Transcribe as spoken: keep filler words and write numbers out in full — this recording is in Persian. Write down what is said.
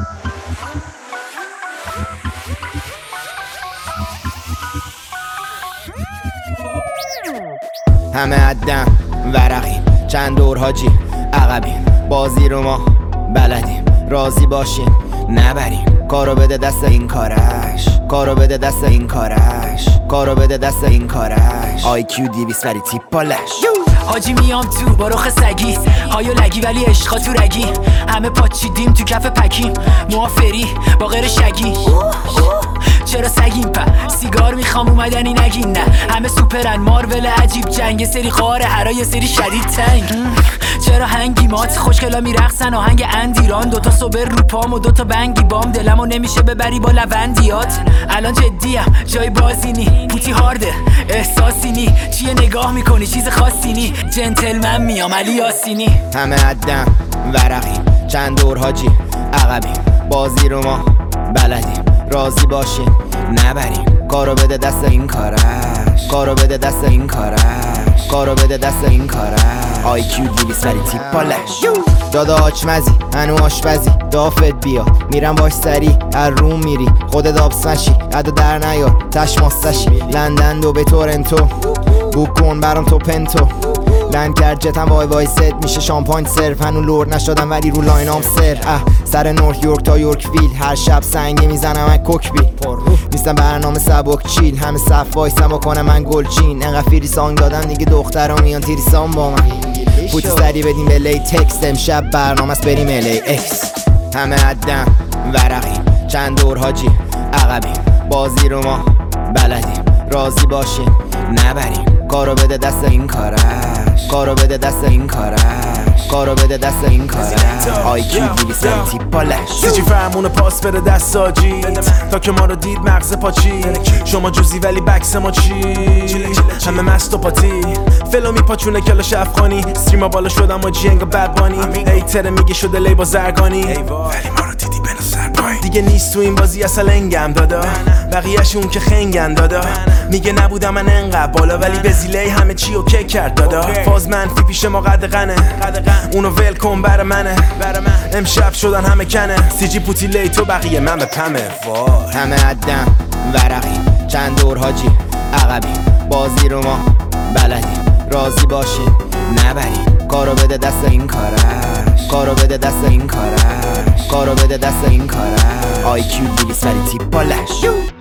همه عدم ورقیم، چند دور حاجی عقبیم، بازی رو ما بلدیم، راضی باشین نبریم. کارو بده دست این کارش، کارو بده دست این کارش، کارو بده دست این کارش. آی کیو دیویس ولی تیپ بالش. حاجی میام تو با رخ سگی، هایو لگی ولی عشقا تو رگی، همه پاچیدیم تو کف پکیم، موافری با غیر شگی. چرا سگیم په سیگار میخوام اومدنی نگین نه، همه سوپرن مارول عجیب جنگ، یه سری قاره هرا یه سری شدید تنگ. چرا هنگی مات خوشگلا میرقصن آهنگ اندیران، دوتا صبر رو پام و دوتا بنگی بام، دلمو نمیشه ببری با لوندیات. الان جدیم جای بازی نی، پوتی هارده احساسی نی، چیه نگاه میکنی چیز خاصی نی، جنتلمن میام علی یاسینی. همه عدم ورقیم، چند دور حاجی عقبیم، بازی رو ما بلدیم، راضی باشین نبریم. کارو بده دست این کارش، کارو بده دست این کارش، کارو بده دست این کارش. آی کیو دیویس ولی تیپ بالش. دادا آچمزی هنو آشپزی دافت بیا، میرم باش سری هر روم میری، خودت آبسمشی عدو در نیار تشماستشی، لندن دو به تورنتو بوک کن برام تو پنتو، لند کرد جتم وای وای ست میشه شامپاین سرف، هنو لورد نشدم ولی رو لاینام سر. اه سر نورک یورک تا یورک ویل، هر شب سنگی میزنم من کوکبیل، نیستم برنامه سبک چیل، همه صف وایسم و کنم من گلچین، انقدر فری سانگ دادم دیگه دخترها میان تیریسان با من، فوتی سری بدیم به لی تکست، امشب برنامه است بریم الی اکس. همه عدم ورقیم، چند دور حاجی عقبیم، بازی رو ما بلدیم، راضی باشین نبریم. کارو بده دست این کارش، کارو بده دست این کارش، کارو بده دست این کارش. آی کیو دیویس ولی تیپ بالش. سیچی فرمون پاس بده دست آجید، تا که ما رو دید مغز پاچید، شما جوزی ولی بکس ما چی، همه مست و پاتی، فلو میپاچونه کلاش افغانی، استریما بالا شدم و جنگ بد بانی، ایتره میگه شده لی با زرگانی، ولی ما رو دیدی بنا سرپایی، دیگه نیست تو این بازی اصلا انگم دادا، بقیهشون که خنگن دادا، میگه نبودم من انقدر بالا ولی به زیله همه چی اوکی کرد دادا، فاز منفی پیش ما قدغنه، اونو ول کن بر منه، امشب شدن همه کنه، سی جی پوتی لی تو بقیه من به پمه. وای همه عدم ورقیم، چند دور حاجی عقبیم، بازی رو ما بلدیم، راضی باشین نبریم. کارو بده دست این کارش، کارو بده دست این کارش، کارو بده دست این کارش. آی کیو دیویس ولی تیپ بالش.